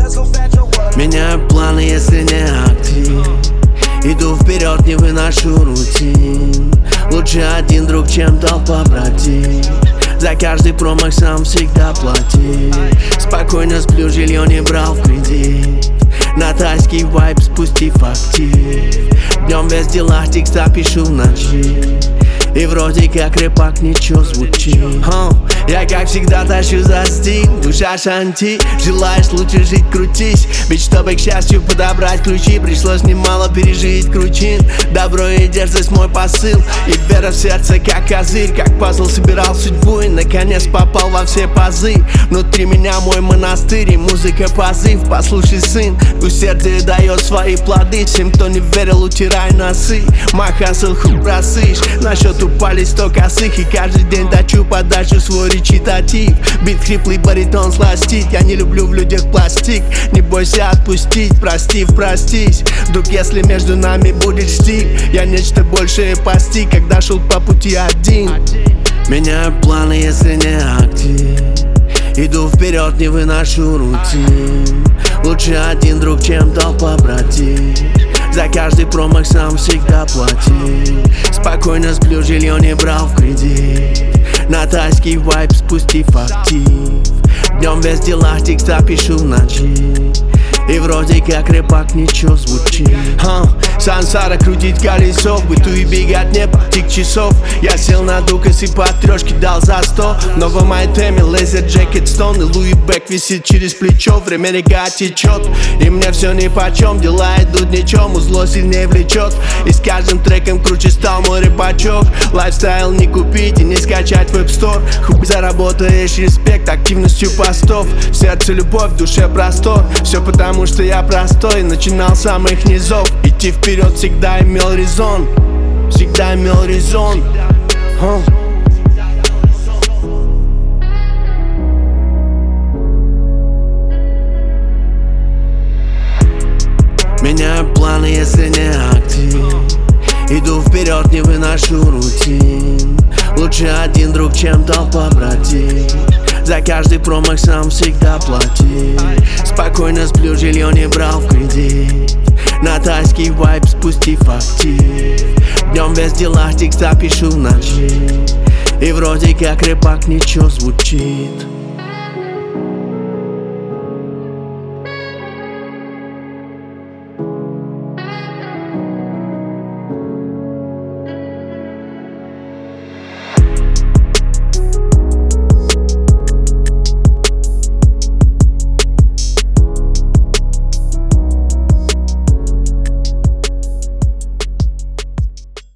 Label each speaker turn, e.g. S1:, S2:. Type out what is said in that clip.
S1: Меняю планы, если не актив. Иду вперед, не выношу рутин. Лучше один друг, чем толпа братьев. За каждый промах сам всегда платил. Спокойно сплю, жилье не брал в кредит. На тайский вайб спустив актив. Днем без дела, текста пишу в ночи. И вроде как рэпак ничего звучит. Я как всегда тащу за стиль. Душа шанти, желаешь лучше жить, крутись. Ведь чтобы к счастью подобрать ключи, пришлось немало пережить кручин. Добро и дерзость мой посыл, и вера в сердце как козырь. Как пазл собирал судьбу и наконец попал во все пазы. Внутри меня мой монастырь и музыка позыв. Послушай, сын, усердие дает свои плоды. Всем, кто не верил, утирай носы. Мой хасл хуй просышь. На счет упали 100 косых, и каждый день дачу подачу свой речитатив. Бит хриплый, баритон сластит. Я не люблю в людях пластик. Не бойся отпустить, простив, простись. Вдруг если между нами будет стиль, я нечто большее постиг, когда шел по пути один. Меняю планы, если не актив. Иду вперед, не выношу рутин. Лучше один друг, чем толпа братьев. За каждый промах сам всегда платил. Спокойно сплю, жилье не брал в кредит. На тайский вайб спустив актив. Днем без дела, текста пишу в ночи. И вроде как рэпак ничего звучит. Сансара крутить колесо, в быту и бегать не потик часов. Я сел на дукас и по трешке дал за 100. В новом айтеме лезет Джекет Стоун, и Луи Бек висит через плечо. Время река течет, и мне все нипочем. Дела идут ничем, узло сильнее влечет. И с каждым треком круче стал мой рэпачок. Лайфстайл не купить и не скачать в App Store. Хуй заработаешь респект активностью постов. В сердце любовь, в душе простор. Все потому что я простой, начинал с самых низов. Идти вперед всегда имел резон. Всегда имел резон. Меняю планы, если не актив. Иду вперед, не выношу рутин. Лучше один друг, чем толпа братьев. За каждый промах сам всегда платил. Спокойно сплю, жилье не брал в кредит. На тайский вайб спустив актив. Днем без дела, текста пишу в ночи. И вроде как рэпак ничего звучит.